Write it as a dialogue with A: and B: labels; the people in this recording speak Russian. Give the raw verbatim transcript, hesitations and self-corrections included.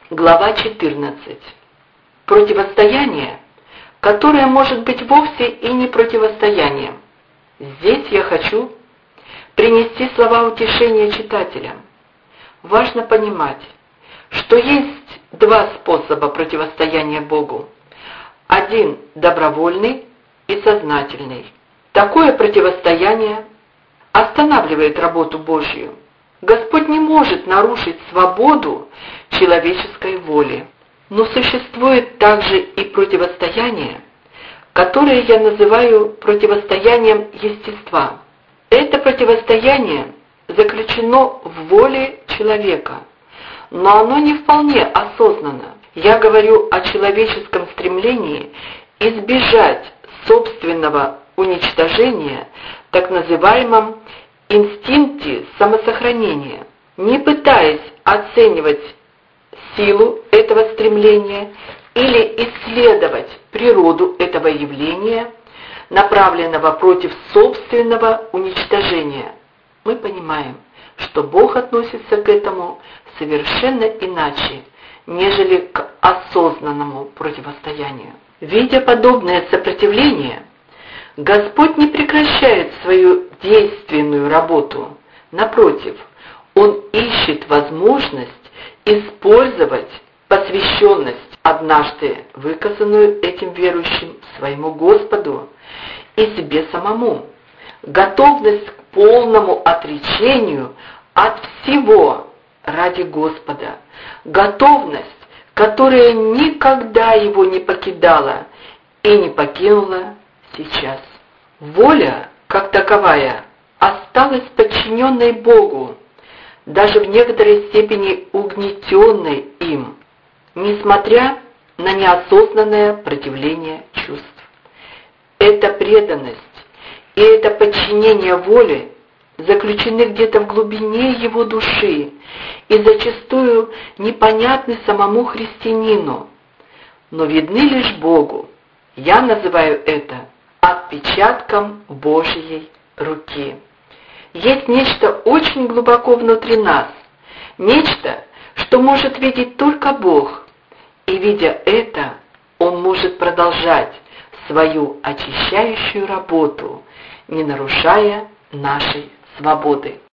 A: Глава четырнадцать. Противостояние, которое может быть вовсе и не противостоянием. Здесь я хочу принести слова утешения читателям. Важно понимать, что есть два способа противостояния Богу. Один добровольный и сознательный. Такое противостояние останавливает работу Божью. Господь не может нарушить свободу человеческой воли. Но существует также и противостояние, которое я называю противостоянием естества. Это противостояние заключено в воле человека, но оно не вполне осознанно. Я говорю о человеческом стремлении избежать собственного уничтожения, так называемом инстинкте самосохранения, не пытаясь оценивать силу этого стремления или исследовать природу этого явления, направленного против собственного уничтожения. Мы понимаем, что Бог относится к этому совершенно иначе, нежели к осознанному противостоянию. Видя подобное сопротивление, Господь не прекращает свою действенную работу. Напротив, Он ищет возможность использовать посвященность, однажды выказанную этим верующим своему Господу и себе самому, готовность к полному отречению от всего ради Господа, готовность, которая никогда его не покидала и не покинула сейчас. Воля, как таковая, осталась подчиненной Богу, даже в некоторой степени угнетенной им, несмотря на неосознанное противление чувств. Эта преданность и это подчинение воле заключены где-то в глубине его души и зачастую непонятны самому христианину, но видны лишь Богу. Я называю это отпечатком Божьей руки. Есть нечто очень глубоко внутри нас, нечто, что может видеть только Бог, и, видя это, Он может продолжать свою очищающую работу, не нарушая нашей свободы.